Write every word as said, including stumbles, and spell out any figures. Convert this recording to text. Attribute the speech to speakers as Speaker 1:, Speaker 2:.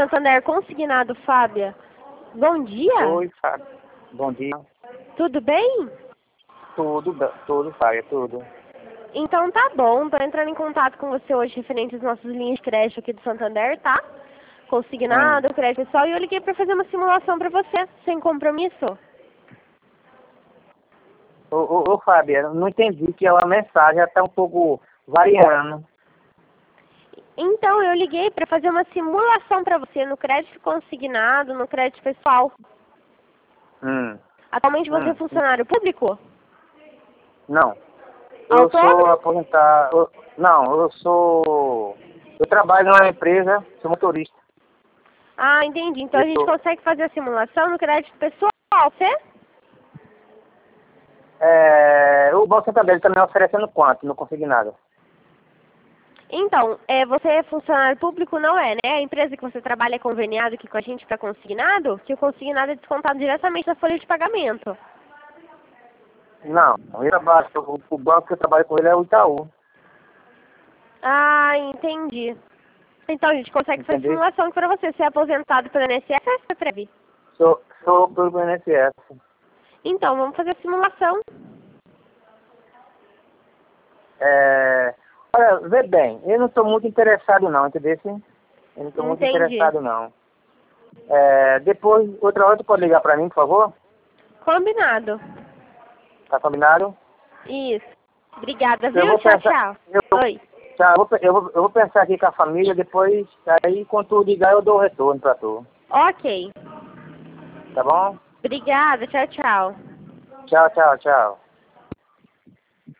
Speaker 1: Santander Consignado, Fábia. Bom dia.
Speaker 2: Oi, Fábio. Bom dia.
Speaker 1: Tudo bem?
Speaker 2: Tudo, ba- tudo, Fábio, tudo.
Speaker 1: Então tá bom, tô entrando em contato com você hoje referente às nossas linhas de crédito aqui do Santander, tá?
Speaker 2: Hum.
Speaker 1: Consignado, crédito pessoal, e eu liguei pra fazer uma simulação pra você, sem compromisso.
Speaker 2: Ô, ô, ô, Fábio, eu não entendi que a mensagem está um pouco variando.
Speaker 1: Então, eu liguei pra fazer uma simulação pra você no crédito consignado, no crédito pessoal.
Speaker 2: Hum.
Speaker 1: Atualmente você é
Speaker 2: Hum.
Speaker 1: funcionário público?
Speaker 2: Não. Eu
Speaker 1: Autônomo?
Speaker 2: sou aposentado. eu- Não, eu sou. Eu trabalho numa empresa, sou motorista.
Speaker 1: Ah, entendi. Então a
Speaker 2: Eu
Speaker 1: gente
Speaker 2: sou.
Speaker 1: consegue fazer a simulação no crédito pessoal, Fê?
Speaker 2: É, o Banco Santander está me oferecendo quanto? Não consegui nada.
Speaker 1: Então, é, você é funcionário público, não é, né? A empresa que você trabalha é conveniado aqui com a gente para consignado, que o consignado é descontado diretamente da folha de pagamento.
Speaker 2: Não, eu trabalho, o, o banco que eu trabalho com ele é o Itaú.
Speaker 1: Ah, entendi. Então a gente consegue fazer
Speaker 2: Entendeu?
Speaker 1: simulação para você ser aposentado pelo I N S S ou é Previ?
Speaker 2: Sou, sou pelo I N S S.
Speaker 1: Então, vamos fazer a simulação.
Speaker 2: É, olha, vê bem, eu não estou muito interessado não, entendeu? Eu não estou muito
Speaker 1: Entendi.
Speaker 2: interessado não. É, depois, outra hora tu pode ligar para mim, por favor?
Speaker 1: Combinado.
Speaker 2: Tá combinado?
Speaker 1: Isso. Obrigada,
Speaker 2: Eu
Speaker 1: viu?
Speaker 2: vou
Speaker 1: Tchau,
Speaker 2: pensar,
Speaker 1: tchau.
Speaker 2: eu,
Speaker 1: Oi.
Speaker 2: tá, eu, vou, eu, vou, eu vou pensar aqui com a família, depois, aí quando tu ligar eu dou o retorno pra tu.
Speaker 1: Ok.
Speaker 2: Tá bom?
Speaker 1: Obrigada. Tchau, tchau.
Speaker 2: Tchau, tchau, tchau.